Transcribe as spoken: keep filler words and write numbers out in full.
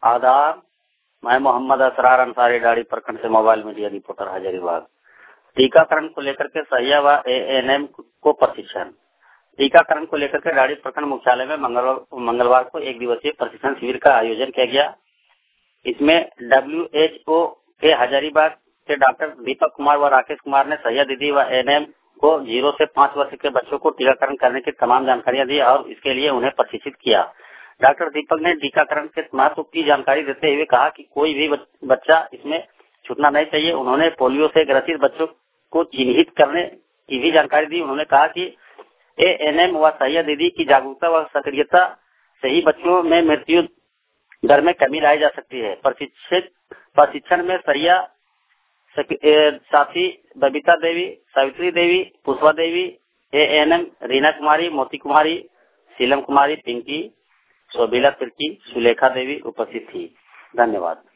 आदाब, मैं मोहम्मद असरार अंसारी डाड़ी प्रखंड से मोबाइल मीडिया रिपोर्टर हजारीबाग। टीकाकरण को लेकर के सहिया व एएनएम को प्रशिक्षण। टीकाकरण को लेकर के डाड़ी प्रखंड मुख्यालय में मंगलवार मंगलवार को एक दिवसीय प्रशिक्षण शिविर का आयोजन किया गया। इसमें डब्ल्यूएचओ के हजारीबाग के डॉक्टर दीपक कुमार व राकेश कुमार ने सहिया दीदी व एएनएम को जीरो से पाँच वर्ष के बच्चों को टीकाकरण करने की तमाम जानकारियां दी और इसके लिए उन्हें प्रशिक्षित किया। डॉक्टर दीपक ने टीकाकरण के महत्व की जानकारी देते हुए कहा कि कोई भी बच्चा इसमें छूटना नहीं चाहिए। उन्होंने पोलियो से ग्रसित बच्चों को चिन्हित करने की भी जानकारी दी। उन्होंने कहा कि एएनएम व सहिया दीदी की जागरूकता व सक्रियता से ही बच्चों में मृत्यु दर में कमी लाई जा सकती है। प्रशिक्षित प्रशिक्षण में सहिया साथी बबीता देवी, सावित्री देवी, पुष्पा देवी, एएनएम रीना कुमारी, मोती कुमारी, शीलम कुमारी, पिंकी, सोबिला तिर्की, सुलेखा देवी उपस्थित थी। धन्यवाद।